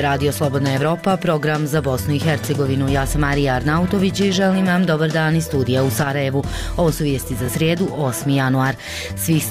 je Radio Slobodna Evropa, program za Bosnu i Hercegovinu. Ja sam Marija Arnautović i želim vam dobar dan iz studija u Sarajevu. Ovo su vijesti za srijedu, 8. januar. Svih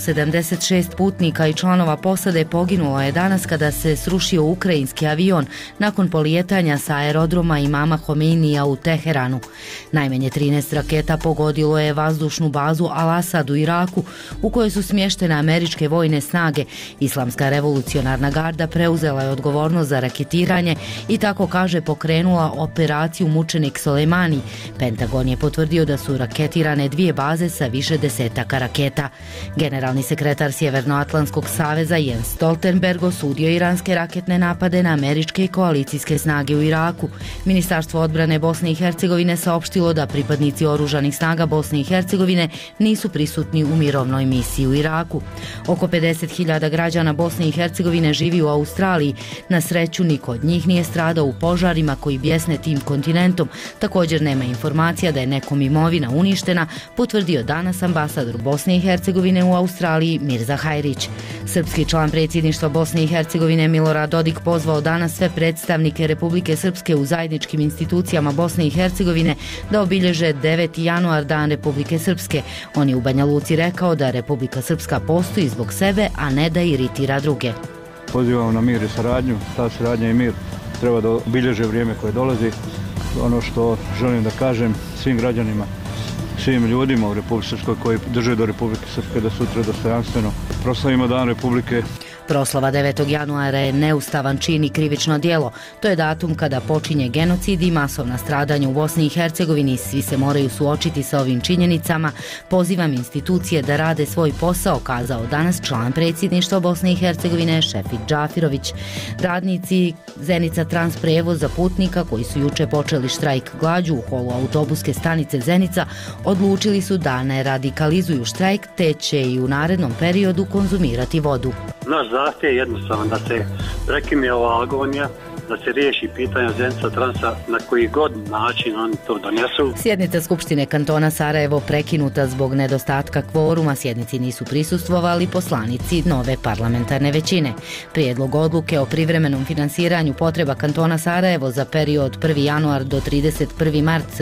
176 putnika i članova posade poginulo je danas kada se srušio ukrajinski avion nakon polijetanja sa aerodroma Imama Homeinija u Teheranu. Najmanje 13 raketa pogodilo je vazdušnu bazu Al-Asad u Iraku, u kojoj su smještene američke vojne snage. Islamska revolucionarna garda preuzela je odgovornost za raketiranje i tako kaže pokrenula operaciju Mučenik Soleimani. Pentagon je potvrdio da su raketirane 2 baze sa više desetaka raketa. Generalni sekretar Sjevernoatlantskog saveza Jens Stoltenberg osudio iranske raketne napade na američke i koalicijske snage u Iraku. Ministarstvo odbrane Bosne i Hercegovine saopštilo da pripadnici oružanih snaga Bosne i Hercegovine nisu prisutni u mirovnoj misiji u Iraku. Oko 50.000 građana Bosne i Hercegovine živi u Australiji. Na sreću niko od njih nije stradao u požarima koji bjesne tim kontinentom. Također nema informacija da je nekom imovina uništena, potvrdio danas ambasador Bosne i Hercegovine u Australiji Mirza Hajrić. Srpski član predsjedništva Bosne i Hercegovine Milorad Dodik pozvao danas sve predstavnike Republike Srpske u zajedničkim institucijama Bosne i Hercegovine da obilježe 9. januar, Dan Republike Srpske. On je u Banja Luci rekao da Republika Srpska postoji zbog sebe, a ne da iritira druge. Pozivamo na mir i saradnju, ta saradnja i mir treba da obilježe vrijeme koje dolazi. Ono što želim da kažem svim građanima, svim ljudima u Republike Srpskoj koji drže do Republike Srpske da sutra dostojanstveno proslavimo Dan Republike. Proslava 9. januara je neustavan čin i krivično djelo. To je datum kada počinje genocid i masovna stradanja u Bosni i Hercegovini. Svi se moraju suočiti sa ovim činjenicama. Pozivam institucije da rade svoj posao, kazao danas član predsjedništva Bosne i Hercegovine Šefik Džafirović. Radnici Zenica Trans prijevoza putnika koji su juče počeli štrajk glađu u holu autobuske stanice Zenica odlučili su da ne radikalizuju štrajk, te će i u narednom periodu konzumirati vodu. Naš zahtjev je jednostavan, da se prekine ova agonija, da se riješi pitanja Zenica Transa na koji god način oni to donesu. Sjednica Skupštine kantona Sarajevo prekinuta zbog nedostatka kvoruma. Sjednici nisu prisustvovali poslanici nove parlamentarne većine. Prijedlog odluke o privremenom finansiranju potreba kantona Sarajevo za period 1. januar do 31. mart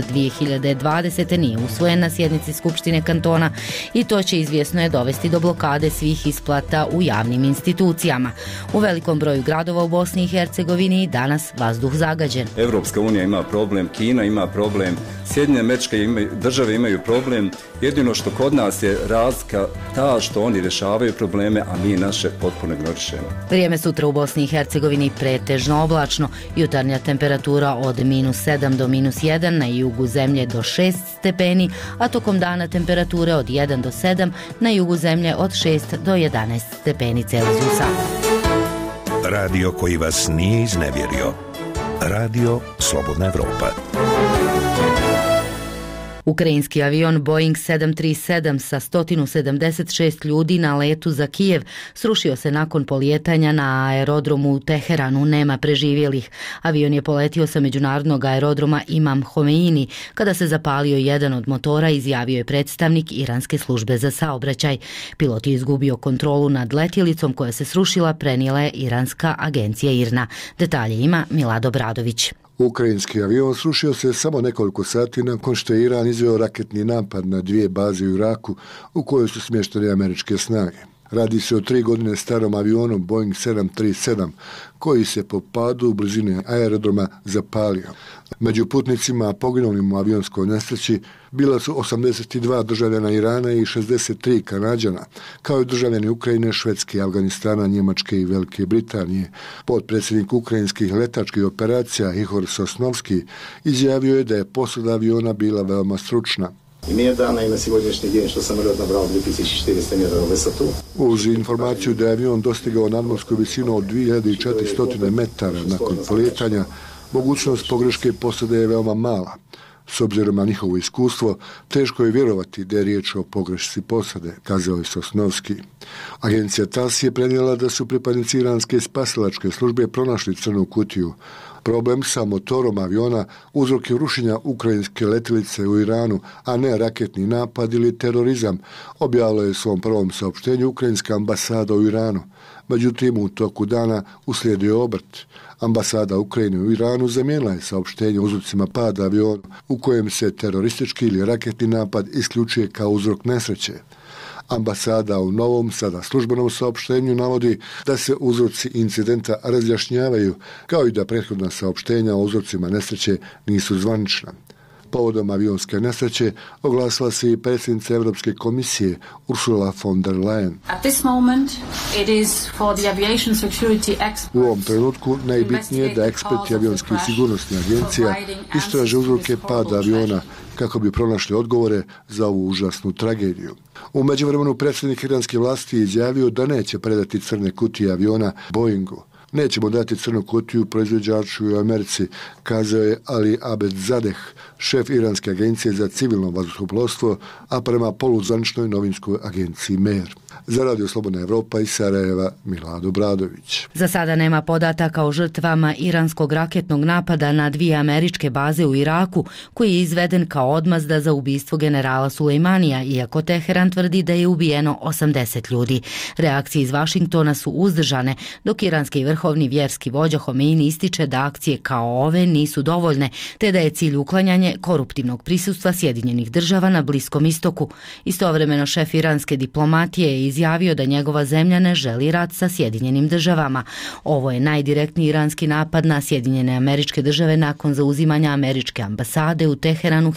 2020. nije usvojen na sjednici Skupštine kantona i to će izvjesno je dovesti do blokade svih isplata u javnim institucijama. U velikom broju gradova u Bosni i Hercegovini danas vazduh zagađen. Evropska unija ima problem, Kina ima problem, Sjedinjene Američke države imaju problem. Jedino što kod nas je razlika ta što oni rješavaju probleme, a mi naše potpuno ignorišemo. Vrijeme sutra u Bosni i Hercegovini pretežno oblačno. Jutarnja temperatura od -7 do -1, na jugu zemlje do 6 stepeni, a tokom dana temperature od 1 do 7, na jugu zemlje od 6 do 11 stepeni Celzijusa. Radio koji vas nije iznevjerio. Radio Slobodna Evropa. Ukrajinski avion Boeing 737 sa 176 ljudi na letu za Kijev srušio se nakon polijetanja na aerodromu u Teheranu. Nema preživjelih. Avion je poletio sa međunarodnog aerodroma Imam Homeini. Kada se zapalio jedan od motora, izjavio je predstavnik Iranske službe za saobraćaj. Pilot je izgubio kontrolu nad letjelicom koja se srušila, prenijela je iranska agencija IRNA. Detalje ima Milad Obradović. Ukrajinski avion srušio se samo nekoliko sati nakon što je Iran izveo raketni napad na 2 baze u Iraku u kojoj su smještene američke snage. Radi se o 3 godine starom avionu Boeing 737 koji se po padu u blizini aerodroma zapalio. Među putnicima poginulim u avionskoj nesreći bila su 82 državljana Irana i 63 Kanađana, kao i državljani Ukrajine, Švedske, Afganistana, Njemačke i Velike Britanije. Potpredsjednik ukrajinskih letačkih operacija Ihor Sosnovski izjavio je da je posada aviona bila veoma stručna. Имея данные на сегодняшний день, что самолет набрал 2400 метров в высоту. Uz informaciju da je avion dostigao nadmorsku visinu od 2400 metara nakon polijetanja, mogućnost pogreške posade je veoma mala. S obzirom na njihovo iskustvo, teško je vjerovati da je riječ o pogrešci posade, kazao je Sosnovski. Agencija TASS je prenijela da su pripadnici iranske spasilačke službe pronašli crnu kutiju, Problem sa motorom aviona uzrok je rušenja ukrajinske letjelice u Iranu, a ne raketni napad ili terorizam, objavila je u svom prvom saopštenju ukrajinska ambasada u Iranu. Međutim, u toku dana uslijedio obrt. Ambasada Ukrajine u Iranu zamijenila je saopštenje o uzrocima pada aviona u kojem se teroristički ili raketni napad isključuje kao uzrok nesreće. Ambasada u novom, sada službenom saopštenju navodi da se uzroci incidenta razjašnjavaju, kao i da prethodna saopštenja o uzrocima nesreće nisu zvanična. Povodom avionske nesreće oglasila se i predsjednica Europske komisije Ursula von der Leyen. U ovom trenutku najbitnije je da eksperti avionskih sigurnosnih agencija istraže uzroke pada aviona kako bi pronašli odgovore za ovu užasnu tragediju. U međuvremenu predsjednik iranske vlasti je izjavio da neće predati crne kutije aviona Boeingu. Nećemo dati crnu kutiju proizvođaču u Americi, kazao je Ali Abedzadeh, šef Iranske agencije za civilno vazduhoplovstvo, a prema poluzvaničnoj novinskoj agenciji MER. Za Radio Slobodna Evropa iz Sarajeva, Milad Obradović. Za sada nema podataka o žrtvama iranskog raketnog napada na 2 američke baze u Iraku, koji je izveden kao odmazda za ubistvo generala Sulejmanija, iako Teheran tvrdi da je ubijeno 80 ljudi. Reakcije iz Vašingtona su uzdržane, dok iranski vrhovni vjerski vođa Homeini ističe da akcije kao ove nisu dovoljne, te da je cilj uklanjanje koruptivnog prisustva Sjedinjenih država na Bliskom istoku. Istovremeno šef iranske diplomatije je izjavio da njegova zemlja ne želi rat sa Sjedinjenim državama. Ovo je najdirektniji iranski napad na Sjedinjene Američke Države nakon zauzimanja američke ambasade u Teheranu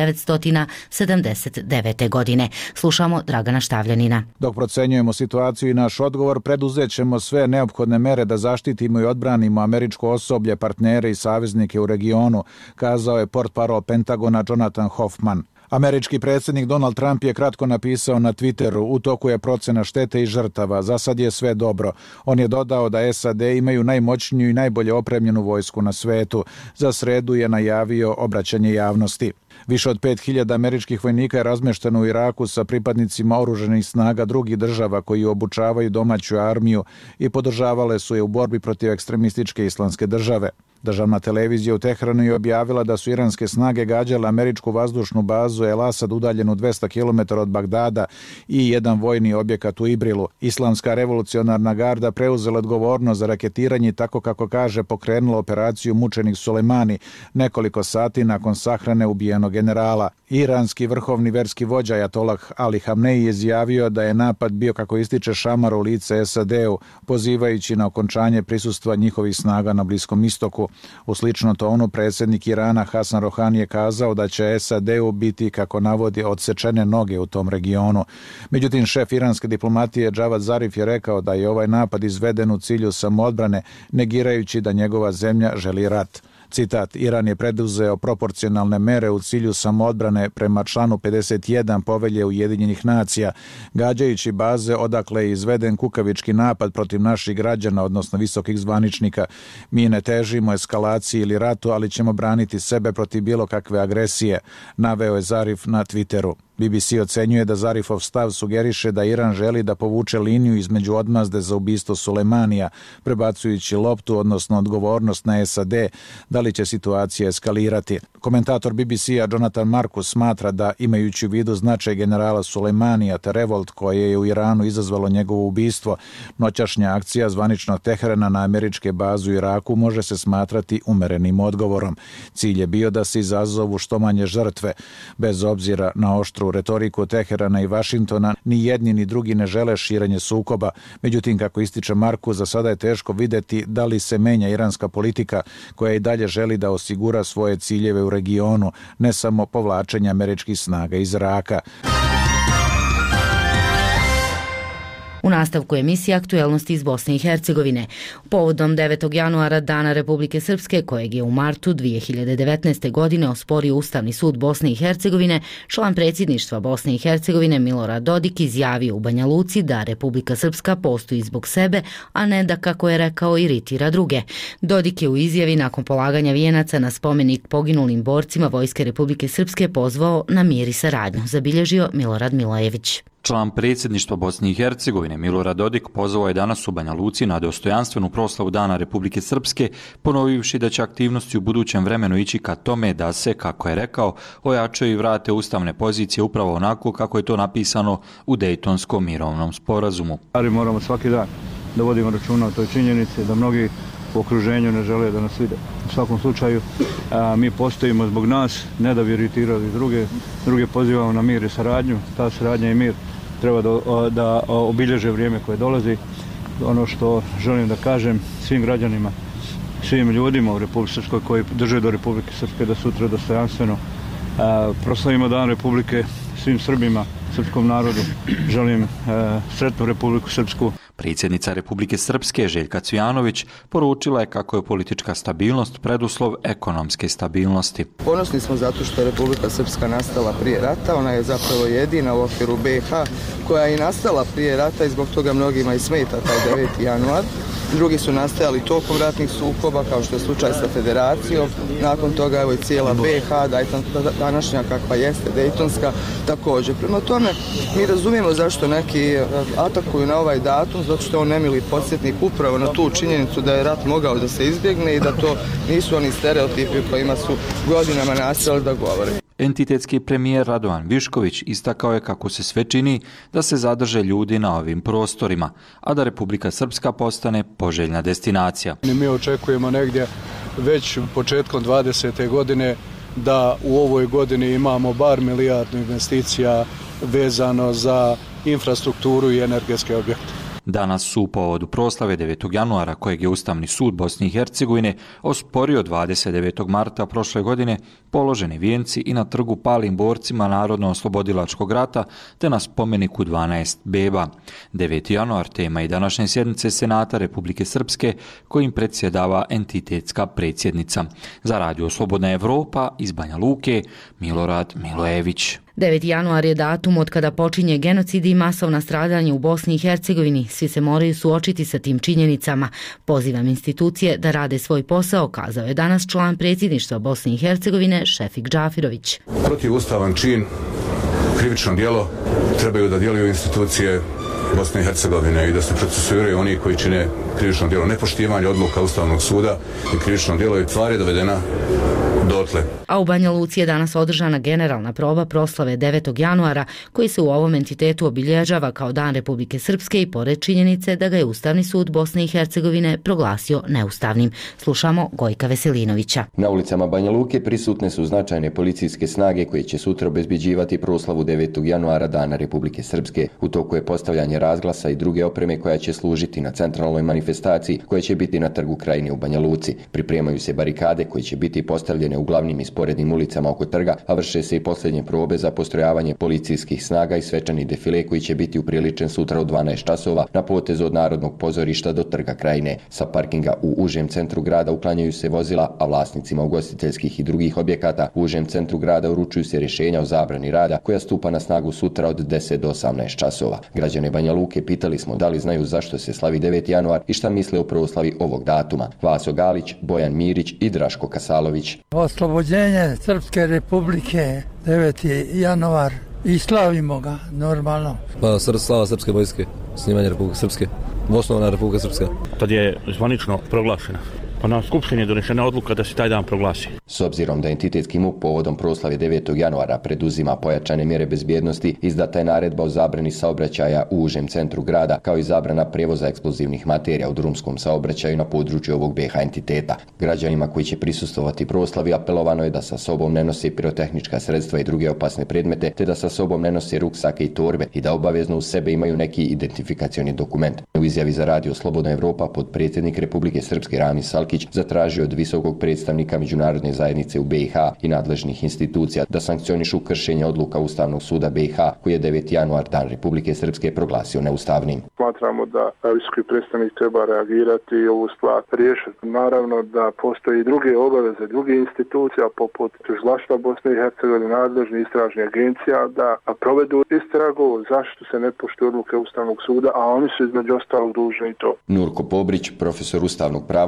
1979. godine. Slušamo Dragana Štavljanina. Dok procenjujemo situaciju i naš odgovor, preduzet ćemo sve neophodne mere da zaštitimo i odbranimo američko osoblje, partnere i saveznike u regionu, kazao je portparol Pentagona Jonathan Hoffman. Američki predsjednik Donald Trump je kratko napisao na Twitteru: u toku je procena štete i žrtava, za sad je sve dobro. On je dodao da SAD imaju najmoćniju i najbolje opremljenu vojsku na svetu. Za sredu je najavio obraćanje javnosti. Više od 5000 američkih vojnika je razmešteno u Iraku sa pripadnicima oružanih snaga drugih država koji obučavaju domaću armiju i podržavale su je u borbi protiv ekstremističke islamske države. Državna televizija u Teheranu je objavila da su iranske snage gađale američku vazdušnu bazu El Asad udaljenu 200 km od Bagdada i jedan vojni objekat u Ibrilu. Islamska revolucionarna garda preuzela odgovornost za raketiranje i, tako kako kaže, pokrenula operaciju Mučenik Sulejmani nekoliko sati nakon sahrane ubijenog generala. Iranski vrhovni verski vođa Ajatolah Ali Hamneji je izjavio da je napad bio, kako ističe, šamar u lice SAD-u, pozivajući na okončanje prisustva njihovih snaga na Bliskom istoku. U slično tonu predsjednik Irana Hasan Rohani je kazao da će SAD-u biti, kako navodi, odsečene noge u tom regionu. Međutim, šef iranske diplomatije Javad Zarif je rekao da je ovaj napad izveden u cilju samoodbrane, negirajući da njegova zemlja želi rat. Citat: Iran je preduzeo proporcionalne mere u cilju samoodbrane prema članu 51 Povelje Ujedinjenih nacija, gađajući baze odakle je izveden kukavički napad protiv naših građana, odnosno visokih zvaničnika. Mi ne težimo eskalaciji ili ratu, ali ćemo braniti sebe protiv bilo kakve agresije, naveo je Zarif na Twitteru. BBC ocenjuje da Zarifov stav sugeriše da Iran želi da povuče liniju između odmazde za ubistvo Sulejmanija, prebacujući loptu, odnosno odgovornost na SAD, da li će situacija eskalirati. Komentator BBC-a Jonathan Marcus smatra da, imajući u vidu značaj generala Sulejmanija te revolt koje je u Iranu izazvalo njegovo ubistvo, noćašnja akcija zvaničnog Teherana na američke baze u Iraku može se smatrati umerenim odgovorom. Cilj je bio da se izazovu što manje žrtve. Bez obzira na oštru retoriku Teherana i Vašingtona, ni jedni ni drugi ne žele širenje sukoba. Međutim, kako ističe Marcus, za sada je teško vidjeti da li se menja iranska politika koja i dalje želi da osigura svoje ciljeve u regionu, ne samo povlačenje američkih snaga iz Iraka. U nastavku emisije Aktuelnosti iz Bosne i Hercegovine. Povodom 9. januara, Dana Republike Srpske, kojeg je u martu 2019. godine osporio Ustavni sud Bosne i Hercegovine, član predsjedništva Bosne i Hercegovine Milorad Dodik izjavio u Banja Luci da Republika Srpska postoji zbog sebe, a ne da, kako je rekao, iritira druge. Dodik je u izjavi nakon polaganja vijenaca na spomenik poginulim borcima Vojske Republike Srpske pozvao na mir i saradnju, zabilježio Milorad Milojević. Član predsjedništva Bosne i Hercegovine Milorad Dodik pozvao je danas u Banja Luci na dostojanstvenu proslavu Dana Republike Srpske, ponovivši da će aktivnosti u budućem vremenu ići ka tome da se, kako je rekao, ojačaju i vrate ustavne pozicije upravo onako kako je to napisano u Dejtonskom mirovnom sporazumu. Moramo svaki dan da vodimo računa o toj činjenici, da mnogi u okruženju ne žele da nas vide. U svakom slučaju mi postojimo zbog nas, ne da bi iritirali druge pozivamo na mir i saradnju. Ta saradnja i mir treba da obilježe vrijeme koje dolazi. Ono što želim da kažem svim građanima, svim ljudima u Republike Srpskoj koji drže do Republike Srpske da sutra dostojanstveno proslavimo Dan Republike, svim Srbima, srpskom narodu. Želim sretnu Republiku Srpsku. Predsjednica Republike Srpske Željka Cvijanović poručila je kako je politička stabilnost preduslov ekonomske stabilnosti. Ponosni smo zato što je Republika Srpska nastala prije rata, ona je zapravo jedina u okviru BiH koja je i nastala prije rata i zbog toga mnogima i smeta taj 9. januar. Drugi su nastajali tokom ratnih sukoba, kao što je slučaj sa Federacijom. Nakon toga evo i cijela BiH, današnja kakva jeste, Dejtonska, također. Prema tome, mi razumijemo zašto neki atakuju na ovaj datum, zato što je on nemili podsjetnik upravo na tu činjenicu da je rat mogao da se izbjegne i da to nisu oni stereotipi o kojima su godinama nastojali da govore. Entitetski premijer Radovan Višković istakao je kako se sve čini da se zadrže ljudi na ovim prostorima, a da Republika Srpska postane poželjna destinacija. Mi očekujemo negdje već početkom 20. godine da u ovoj godini imamo bar milijardu investicija vezano za infrastrukturu i energetske objekte. Danas su u povodu proslave 9. januara, kojeg je Ustavni sud Bosne i Hercegovine osporio 29. marta prošle godine, položeni vijenci i na trgu palim borcima Narodno-oslobodilačkog rata te na spomeniku 12 beba. 9. januar tema i današnje sjednice Senata Republike Srpske, kojim predsjedava entitetska predsjednica. Za Radio Slobodna Evropa iz Banja Luke, Milorad Milojević. 9. januar je datum od kada počinje genocid i masovna stradanja u Bosni i Hercegovini. Svi se moraju suočiti sa tim činjenicama. Pozivam institucije da rade svoj posao, kazao je danas član predsjedništva Bosne i Hercegovine Šefik Džafirović. Protivustavan čin, krivično djelo, trebaju da djeluju institucije Bosne i Hercegovine i da se procesuiraju oni koji čine krivično djelo. Nepoštivanje odluka Ustavnog suda i krivično djelo i tvar je dovedena dotle. A u Banja Luci je danas održana generalna proba proslave 9. januara, koji se u ovom entitetu obilježava kao Dan Republike Srpske i pored činjenice da ga je Ustavni sud Bosne i Hercegovine proglasio neustavnim. Slušamo Gojka Veselinovića. Na ulicama Banja Luke prisutne su značajne policijske snage koje će sutra obezbeđivati proslavu 9. januara Dana Republike Srpske. U toku je postavljanje razglasa i druge opreme koja će služiti na centralnoj manifestaciji koja će biti na trgu Krajine u Banja Luci. Pripremaju se barikade koje će biti postavljene u glavnim i sporednim ulicama oko trga, a vrše se i posljednje probe za postrojavanje policijskih snaga i svečani defile koji će biti upriličen sutra u 12 časova na potezu od Narodnog pozorišta do trga Krajine. Sa parkinga u užem centru grada uklanjaju se vozila, a vlasnicima ugostiteljskih i drugih objekata u užem centru grada uručuju se rješenja o zabrani rada koja stupa na snagu sutra od 10 do 18 časova. Građane Banja Luke pitali smo da li znaju zašto se slavi 9. januar i šta misle o proslavi ovog datuma. Vaso Galić, Bojan Mirić i Draško Kasalović. Oslobođenje Srpske republike 9. januar i slavimo ga normalno. Slava Srpske vojske, snimanje Republike Srpske, osnovna Republika Srpska. Tad je zvanično proglašena. Na skupštini je donešena odluka da se taj dan proglasi. S obzirom da entitetski MUP povodom proslave 9. januara preduzima pojačane mjere bezbjednosti, izdata je naredba o zabrani saobraćaja u užem centru grada, kao i zabrana prijevoza eksplozivnih materija u drumskom saobraćaju na području ovog BiH entiteta. Građanima koji će prisustvovati proslavi apelovano je da sa sobom ne nose pirotehnička sredstva i druge opasne predmete, te da sa sobom ne nose ruksake i torbe i da obavezno uz sebe imaju neki identifikacioni dokument. U izjavi za Radio Slobodna Evropa potpredsjednik Republike Srpske Ramis Salkić zatražio od visokog predstavnika međunarodne zajednice u BiH i nadležnih institucija da sankcionišu kršenje odluka Ustavnog suda BiH koji je 9. januar Dan Republike Srpske proglasio neustavnim. Smatramo da visoki predstavnik treba reagirati i ovu stvar riješiti. Naravno da postoji i druge obaveze, druge institucija poput Tužilaštva Bosne i Hercegovine, nadležnih istražnih agencija da provedu istragu zašto se ne poštuju odluke Ustavnog suda, a oni su između ostalog dužni i to. Nurko Pobrić, profesor ustavnog prava iz Mostara,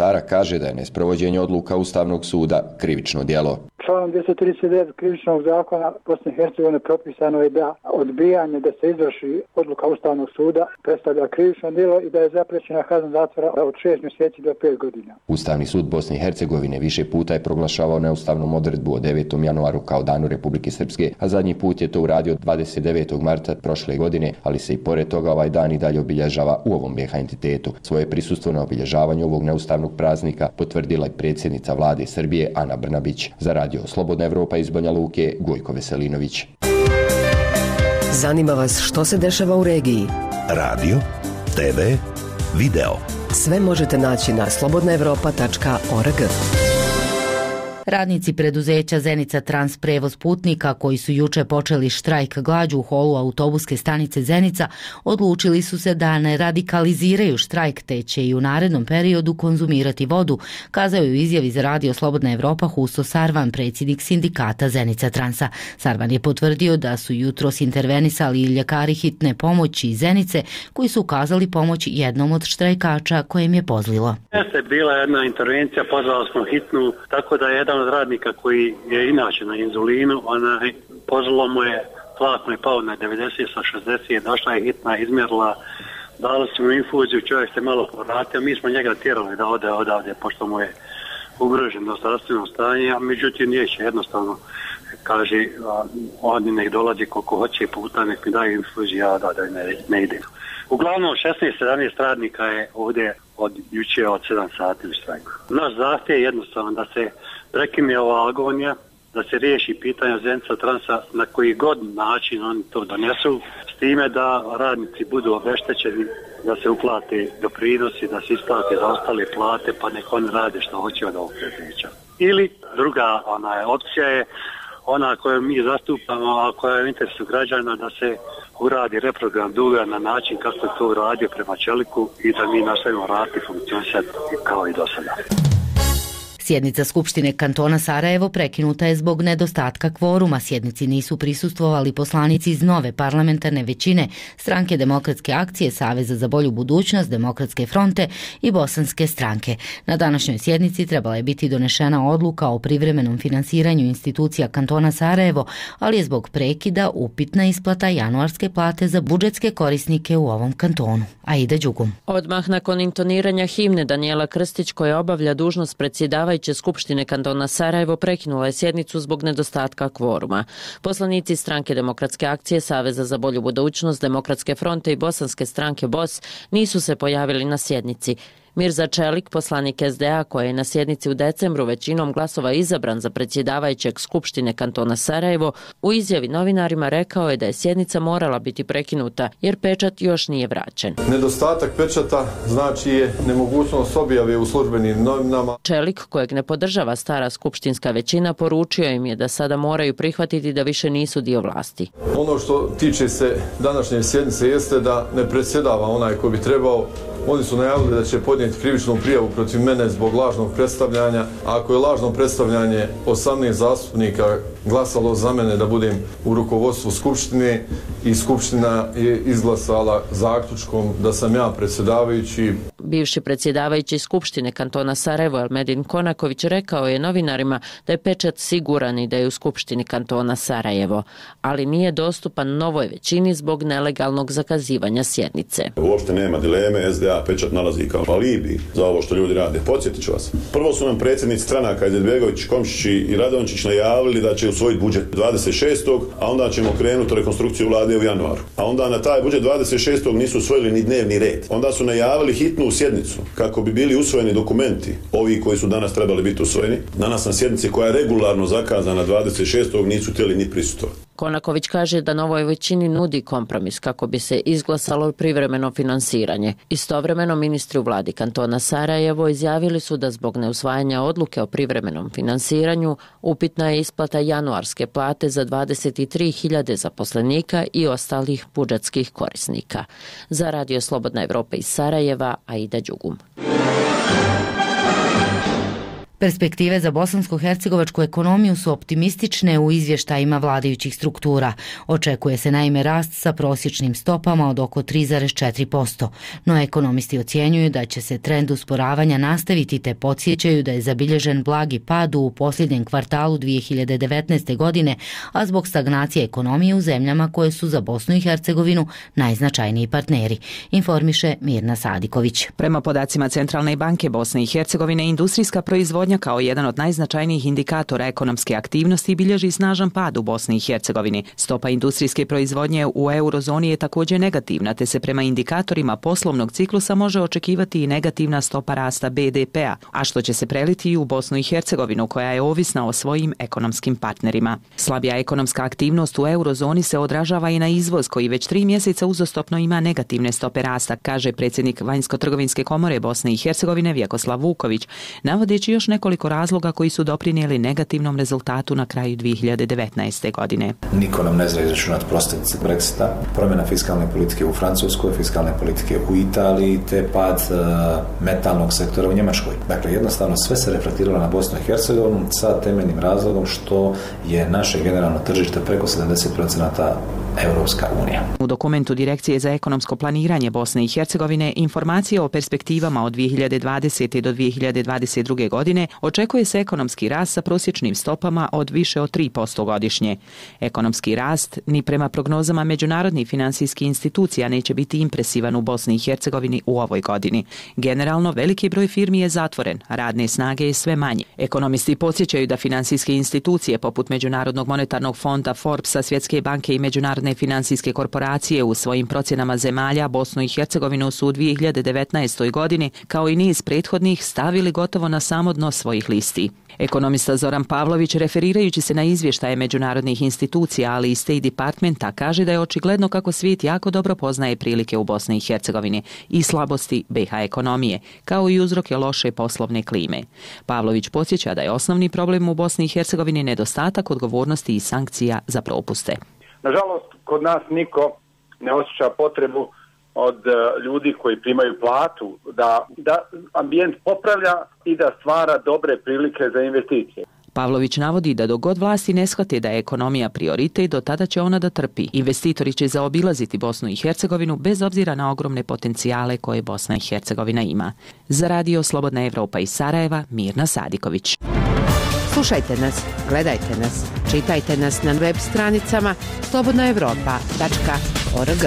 komentara kaže da je nesprovođenje odluka Ustavnog suda krivično djelo. Članom 239 krivičnog zakona Bosne i Hercegovine propisano je da odbijanje da se izvrši odluka Ustavnog suda predstavlja krivično djelo i da je zapriječena kazna zatvora od 6 mjeseci do 5 godina. Ustavni sud Bosne i Hercegovine više puta je proglašavao neustavnom odredbu o 9. januaru kao danu Republike Srpske, a zadnji put je to uradio 29. marta prošle godine, ali se i pored toga ovaj dan i dalje obilježava u ovom BiH entitetu. Svoje prisustvo na obilježavanju ovog neustavnog praznika potvrdila i predsjednica vlade Srbije Ana Brnabić. Za Radio Slobodna Evropa iz Banja Luke, Gojko Veselinović. Zanima vas što se dešava u regiji? Radio, TV, video. Sve možete naći na slobodnaevropa.org. Radnici preduzeća Zenica Trans prevoz putnika koji su juče počeli štrajk glađu u holu autobuske stanice Zenica odlučili su se da ne radikaliziraju štrajk te će i u narednom periodu konzumirati vodu, kazao je u izjavi za Radio Slobodna Evropa Husto Sarvan, predsjednik sindikata Zenica Transa. Sarvan je potvrdio da su jutros intervenisali i ljekari hitne pomoći iz Zenice koji su ukazali pomoć jednom od štrajkača kojem je pozlilo. Jeste bila jedna intervencija, pozvali smo hitnu, tako da jedan od radnika koji je inače na inzulinu, pozvalo mu je, tlak mu je pao na 90 sa 60, došla je hitna, izmjerila, dali smo infuziju, čovjek se malo povratio, mi smo njega tjerali da ode odavde, pošto mu je ugroženo zdravstveno stanje, a međutim neće, jednostavno kaže, oni nek dolazi koliko hoće puta, nek mi daju infuziju, ja da ne idem. Uglavnom 16-17 radnika je ovdje od juče od 7 sati u štrajku. Naš zahtjev je jednostavno da se prekine ova agonija, da se riješi pitanja Zenica Transa na koji god način oni to donesu, s time da radnici budu obeštećeni, da se uplate doprinosi, da se isplate za ostale plate, pa nek oni rade što hoće od ovog preduzeća. Ili druga opcija je ona koju mi zastupamo, a koja je u interesu građana, da se uradi reprogram duga na način kako je to uradio prema Čeliku i da mi nastavimo raditi funkcionisati kao i do sada. Sjednica Skupštine kantona Sarajevo prekinuta je zbog nedostatka kvoruma. Sjednici nisu prisustvovali poslanici iz nove parlamentarne većine, Stranke demokratske akcije, Saveza za bolju budućnost, Demokratske fronte i Bosanske stranke. Na današnjoj sjednici trebala je biti donešena odluka o privremenom finansiranju institucija kantona Sarajevo, ali je zbog prekida upitna isplata januarske plate za budžetske korisnike u ovom kantonu. Aida Đugum. Odmah nakon intoniranja himne Danijela Krstić, koja obavlja dužnost predsjedavajuće Skupštine kantona Sarajevo, prekinula je sjednicu zbog nedostatka kvoruma. Poslanici Stranke demokratske akcije, Saveza za bolju budućnost, Demokratske fronte i Bosanske stranke BOS nisu se pojavili na sjednici. Mirza Čelik, poslanik SDA, koji je na sjednici u decembru većinom glasova izabran za predsjedavajućeg Skupštine kantona Sarajevo, u izjavi novinarima rekao je da je sjednica morala biti prekinuta jer pečat još nije vraćen. Nedostatak pečata znači je nemogućnost objave u službenim novinama. Čelik, kojeg ne podržava stara skupštinska većina, poručio im je da sada moraju prihvatiti da više nisu dio vlasti. Ono što tiče se današnje sjednice jeste da ne predsjedava onaj ko bi trebao. Oni su najavili da će podnijeti krivičnu prijavu protiv mene zbog lažnog predstavljanja. A ako je lažno predstavljanje 18 zastupnika glasalo za mene da budem u rukovodstvu Skupštine i Skupština je izglasala zaključkom da sam ja predsjedavajući. Bivši predsjedavajući Skupštine kantona Sarajevo Elmedin Konaković rekao je novinarima da je pečat siguran i da je u Skupštini kantona Sarajevo, ali nije dostupan novoj većini zbog nelegalnog zakazivanja sjednice. Uopšte nema dileme, SDA pečat nalazi kao alibi za ovo što ljudi rade. Podsjetit ću vas. Prvo su nam predsjednici stranaka Izetbegović, Komšić i Radončić najavili da će usvojiti budžet 26. a onda ćemo krenuti u rekonstrukciju vlade u januaru. A onda na taj budžet 26. nisu usvojili ni dnevni red. Onda su najavili hitnu sjednicu kako bi bili usvojeni dokumenti, ovi koji su danas trebali biti usvojeni. Danas na sjednici koja je regularno zakazana 26. nisu htjeli ni prisustvovati. Konaković kaže da novoj većini nudi kompromis kako bi se izglasalo privremeno finansiranje. Istovremeno ministri u vladi kantona Sarajevo izjavili su da zbog neusvajanja odluke o privremenom finansiranju upitna je isplata januarske plate za 23.000 zaposlenika i ostalih budžetskih korisnika. Za Radio Slobodna Evropa iz Sarajeva, Aida Đugum. Perspektive za bosansko-hercegovačku ekonomiju su optimistične u izvještajima vladajućih struktura. Očekuje se naime rast sa prosječnim stopama od oko 3,4%, no ekonomisti ocjenjuju da će se trend usporavanja nastaviti te podsjećaju da je zabilježen blagi pad u posljednjem kvartalu 2019. godine, a zbog stagnacije ekonomije u zemljama koje su za Bosnu i Hercegovinu najznačajniji partneri, informiše Mirna Sadiković. Prema podacima Centralne banke Bosne i Hercegovine, industrijska proizvodnja kao jedan od najznačajnijih indikatora ekonomske aktivnosti bilježi snažan pad u Bosni i Hercegovini. Stopa industrijske proizvodnje u eurozoni je također negativna, te se prema indikatorima poslovnog ciklusa može očekivati i negativna stopa rasta BDP-a, a što će se preliti i u Bosnu i Hercegovinu, koja je ovisna o svojim ekonomskim partnerima. Slabija ekonomska aktivnost u eurozoni se odražava i na izvoz, koji već 3 mjeseca uzastopno ima negativne stope rasta, kaže predsjednik Vanjsko-trgovinske komore Bosne i Hercegovine Vjekoslav Vuković, navodeći još nekoliko razloga koji su doprinijeli negativnom rezultatu na kraju 2019. godine. Niko nam ne zna izračunati posljedice Brexita, promjena fiskalne politike u Francuskoj, fiskalne politike u Italiji, te pad metalnog sektora u Njemačkoj. Dakle, jednostavno sve se reflektiralo na Bosnu i Hercegovinu sa temeljnim razlogom što je naše generalno tržište preko 70% Europska unija. U dokumentu Direkcije za ekonomsko planiranje Bosne i Hercegovine informacije o perspektivama od 2020. do 2022. godine očekuje se ekonomski rast sa prosječnim stopama od više od 3% godišnje. Ekonomski rast ni prema prognozama međunarodnih financijskih institucija neće biti impresivan u Bosni i Hercegovini u ovoj godini. Generalno, veliki broj firmi je zatvoren, radne snage je sve manje. Ekonomisti podsjećaju da financijske institucije poput Međunarodnog monetarnog fonda, Forbesa, Svjetske banke i Međunarodne financijske korporacije u svojim procjenama zemalja Bosnu i Hercegovinu su u 2019. godini, kao i niz prethodnih, stavili gotovo na samo dno svojih listi. Ekonomista Zoran Pavlović, referirajući se na izvještaje međunarodnih institucija, ali i State Departmenta, kaže da je očigledno kako svijet jako dobro poznaje prilike u Bosni i Hercegovini i slabosti BiH ekonomije, kao i uzroke loše poslovne klime. Pavlović podsjeća da je osnovni problem u Bosni i Hercegovini nedostatak odgovornosti i sankcija za propuste. Nažalost, kod nas niko ne osjeća potrebu od ljudi koji primaju platu da ambijent popravlja i da stvara dobre prilike za investicije. Pavlović navodi da dok god vlasti ne shvate da je ekonomija prioritet, do tada će ona da trpi. Investitori će zaobilaziti Bosnu i Hercegovinu bez obzira na ogromne potencijale koje Bosna i Hercegovina ima. Za Radio Slobodna Evropa iz Sarajeva, Mirna Sadiković. Slušajte nas, gledajte nas, čitajte nas na web stranicama slobodnaevropa.org.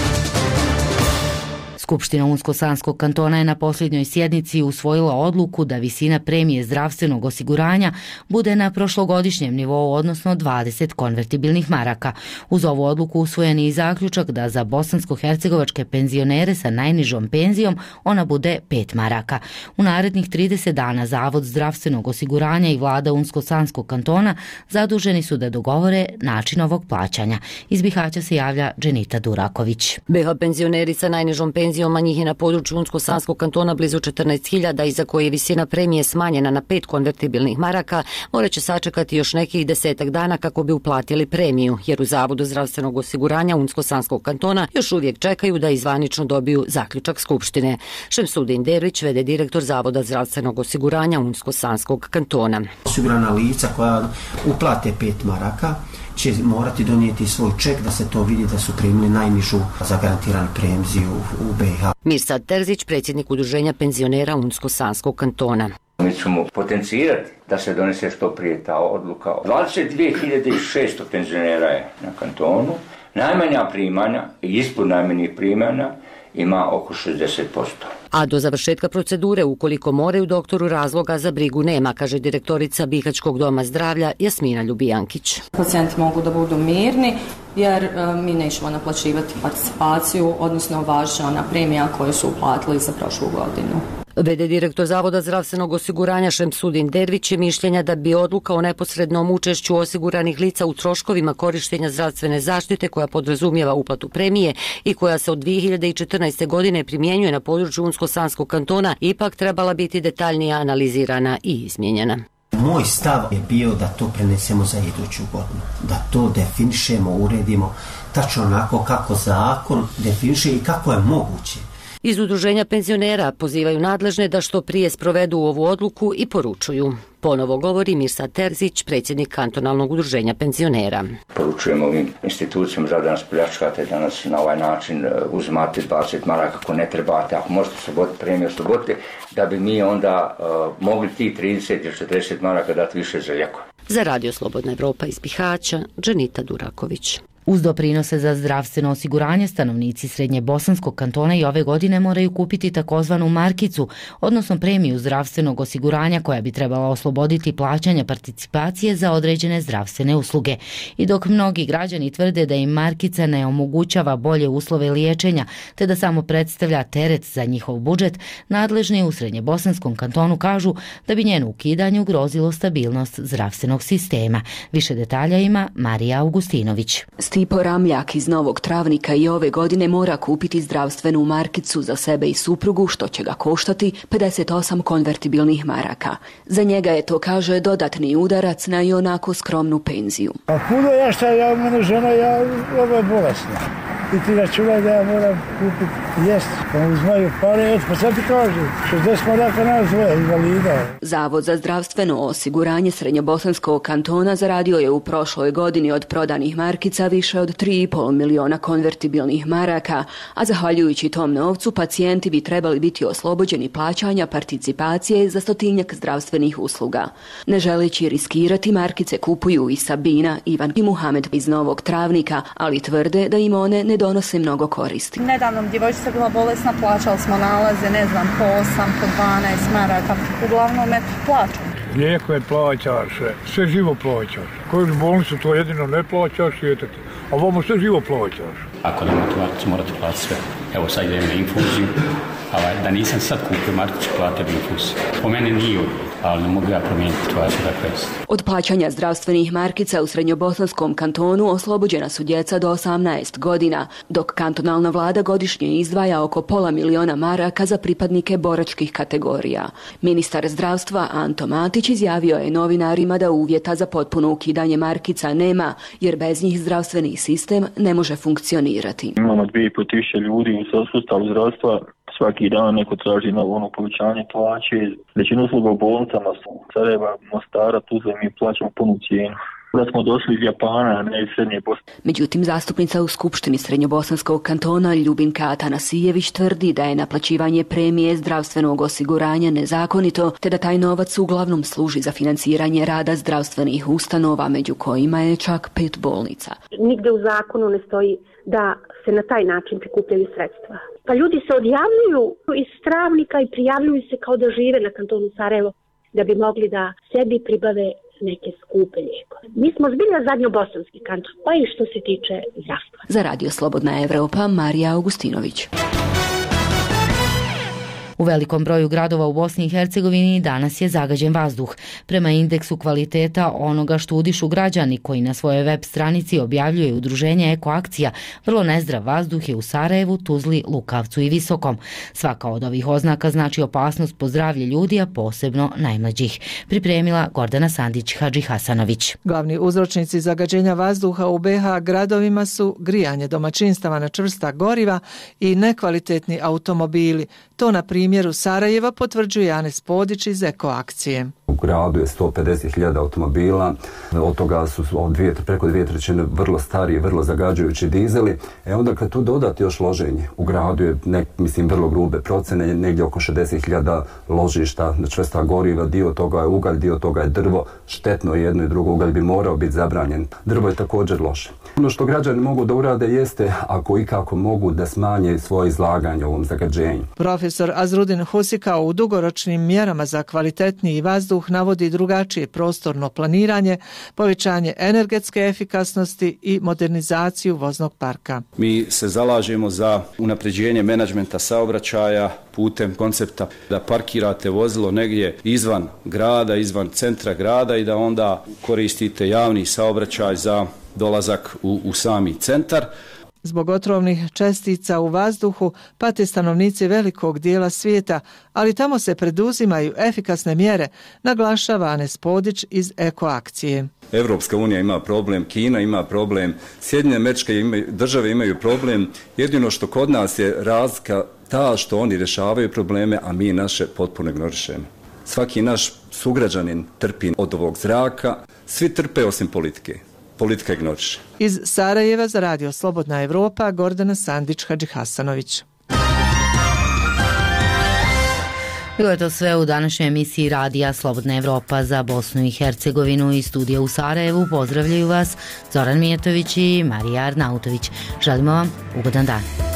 Skupština Unsko-Sanskog kantona je na posljednjoj sjednici usvojila odluku da visina premije zdravstvenog osiguranja bude na prošlogodišnjem nivou, odnosno 20 konvertibilnih maraka. Uz ovu odluku usvojen je i zaključak da za bosansko-hercegovačke penzionere sa najnižom penzijom ona bude 5 maraka. U narednih 30 dana Zavod zdravstvenog osiguranja i vlada Unsko-Sanskog kantona zaduženi su da dogovore način ovog plaćanja. Iz Bihaća se javlja Dženita Duraković. BiH penzioneri sa najnižom penzijom, a njih je na području Unsko-Sanskog kantona blizu 14.000 i za koje je visina premije smanjena na 5 konvertibilnih maraka, morat će sačekati još nekih 10 dana kako bi uplatili premiju, jer u Zavodu zdravstvenog osiguranja Unsko-Sanskog kantona još uvijek čekaju da izvanično dobiju zaključak Skupštine. Šemsudin Dervić, v.d. direktor Zavoda zdravstvenog osiguranja Unsko-Sanskog kantona. Osigurana lica koja uplate 5 maraka će morati donijeti svoj ček da se to vidi da su primili najnižu zagarantiranu premiju u BiH. Mirsad Terzić, predsjednik udruženja penzionera Unsko-Sanskog kantona. Mi ćemo potencirati da se donese što prije ta odluka. 22.600 penzionera je na kantonu, najmanja primanja i ispod najmanjih primanja ima oko 60%. A do završetka procedure, ukoliko moraju doktoru, razloga za brigu nema, kaže direktorica Bihaćkog doma zdravlja Jasmina Ljubijankić. Pacijenti mogu da budu mirni jer mi nećemo naplaćivati participaciju, odnosno važi ona premija koju su uplatili za prošlu godinu. V.d. direktor Zavoda zdravstvenog osiguranja Šemsudin Dervić je mišljenja da bi odluka o neposrednom učešću osiguranih lica u troškovima korištenja zdravstvene zaštite, koja podrazumijeva uplatu premije i koja se od 2014. godine primjenjuje na području Unsko-Sanskog kantona, ipak trebala biti detaljnije analizirana i izmijenjena. Moj stav je bio da to prenesemo za iduću godinu, da to definišemo, uredimo tačno onako kako zakon definiše i kako je moguće. Iz udruženja penzionera pozivaju nadležne da što prije sprovedu ovu odluku i poručuju. Ponovo govori Mirsad Terzić, predsjednik kantonalnog udruženja penzionera. Poručujemo ovim institucijama da nas pljačkate, da nas na ovaj način uzmate 20 maraka ako ne trebate, ako možete osloboditi premiju, oslobodite, da bi mi onda mogli ti 30 ili 40 maraka dati više za lijekove. Za Radio Slobodna Evropa iz Bihaća, Dženita Duraković. Uz doprinose za zdravstveno osiguranje, stanovnici Srednje Bosanskog kantona i ove godine moraju kupiti takozvanu markicu, odnosno premiju zdravstvenog osiguranja koja bi trebala osloboditi plaćanja participacije za određene zdravstvene usluge. I dok mnogi građani tvrde da im markica ne omogućava bolje uslove liječenja, te da samo predstavlja teret za njihov budžet, nadležni u Srednje Bosanskom kantonu kažu da bi njeno ukidanje ugrozilo stabilnost zdravstvenog sistema. Više detalja ima Marija Augustinović. Stipo Ramljak iz Novog Travnika i ove godine mora kupiti zdravstvenu markicu za sebe i suprugu, što će ga koštati 58 konvertibilnih maraka. Za njega je to, kaže, dodatni udarac na i onako skromnu penziju. A puno ja šta, ja mene žena, ovo je bolesna. I ti računaj da ja moram kupiti jest, pa uzmaju pare, pa sad ti kaže, 60 maraka nas dvoje, invalida. Zavod za zdravstveno osiguranje Srednjobosanskog kantona zaradio je u prošloj godini od prodanih markica više od 3,5 miliona konvertibilnih maraka, a zahvaljujući tom novcu pacijenti bi trebali biti oslobođeni plaćanja participacije za 100-tinjak zdravstvenih usluga. Ne želeći riskirati, markice kupuju i Sabina, Ivan i Muhamed iz Novog Travnika, ali tvrde da im one ne donose mnogo koristi. Nedavno djevojčica bila bolesna, plaćali smo nalaze, ne znam, po 8, po 12 maraka. Uglavnom je plaćam. Lijekove plaćaš, sve živo plaćaš. Koju bolnicu to jedino ne plaćaš, sjetati. A vamo sve živo plaćaš. Ako nemate markicu, morate platiti sve. Evo sad idem na infuziju, da nisam sad kupio markicu, platio bi infuziju. Po mene nije uvijek, ali ne mogu ja promijeniti situaciju da jest. Od plaćanja zdravstvenih markica u Srednjobosanskom kantonu oslobođena su djeca do 18 godina, dok kantonalna vlada godišnje izdvaja oko pola miliona maraka za pripadnike boračkih kategorija. Ministar zdravstva Anto Matić izjavio je novinarima da uvjeta za potpuno ukidanje markica nema, jer bez njih zdravstveni sistem ne može funkcionirati. Imamo 2.500 ljudi u sustavu zdravstva. Svaki dan neko traži novo povećanje plaće. Većina usluga u bolnicama su Sarajeva, Mostara, Tuzla, mi plaćamo punu cijenu. Da smo došli iz Japana, a ne iz Srednje Bosne. Međutim, zastupnica u Skupštini Srednjobosanskog kantona Ljubinka Atanasijević tvrdi da je naplaćivanje premije zdravstvenog osiguranja nezakonito, te da taj novac uglavnom služi za financiranje rada zdravstvenih ustanova, među kojima je čak 5 bolnica. Nigde u zakonu ne stoji da se na taj način prikupljaju sredstva. Pa ljudi se odjavljuju iz Travnika i prijavljuju se kao da žive na kantonu Sarajevo, da bi mogli da sebi pribave neke skupe lijekove. Mi smo zbilja zadnjobosanski kanton, pa i što se tiče zdravstva. Za Radio Slobodna Evropa, Marija Augustinović. U velikom broju gradova u Bosni i Hercegovini danas je zagađen vazduh. Prema indeksu kvaliteta onoga što udišu građani koji na svojoj web stranici objavljuje udruženje Ekoakcija, vrlo nezdrav vazduh je u Sarajevu, Tuzli, Lukavcu i Visokom. Svaka od ovih oznaka znači opasnost po zdravlje ljudi, a posebno najmlađih. Pripremila Gordana Sandić-Hadži-Hasanović. Glavni uzročnici zagađenja vazduha u BiH gradovima su grijanje domaćinstava na čvrsta goriva i nekvalitetni automobili. To na primjeru Sarajeva potvrđuje Anes Podić iz Ekoakcije. U gradu je 150.000 automobila, od toga su preko 2/3 vrlo stari, vrlo zagađujući dizeli. Onda kad tu dodati još loženje, u gradu je vrlo grube procene, negdje oko 60.000 ložišta na čvrsta goriva, dio toga je ugalj, dio toga je drvo, štetno jedno i drugo, ugalj bi morao biti zabranjen. Drvo je također loše. Ono što građani mogu da urade jeste, ako i kako mogu, da smanje svoje izlaganje ovom zagađenju. Profesor Azrudin Husika u dugoročnim mjerama za kvalitetniji vazduh navodi drugačije prostorno planiranje, povećanje energetske efikasnosti i modernizaciju voznog parka. Mi se zalažemo za unapređenje menadžmenta saobraćaja putem koncepta da parkirate vozilo negdje izvan grada, izvan centra grada i da onda koristite javni saobraćaj za dolazak u sami centar. Zbog otrovnih čestica u vazduhu pate stanovnici velikog dijela svijeta, ali tamo se preduzimaju efikasne mjere, naglašava Anes Podić iz Ekoakcije. Evropska unija ima problem, Kina ima problem, Sjedinjene Američke države imaju problem. Jedino što kod nas je razlika ta što oni rješavaju probleme, a mi naše potpuno ignorišemo. Svaki naš sugrađanin trpi od ovog zraka, svi trpe osim politike. Politika ignoriše. Iz Sarajeva za Radio Slobodna Evropa, Gordana Sandić-Hadžihasanović. Bilo je to sve u današnjoj emisiji Radija Slobodna Evropa za Bosnu i Hercegovinu i studija u Sarajevu. Pozdravljaju vas Zoran Mijetović i Marija Arnautović. Želimo vam ugodan dan.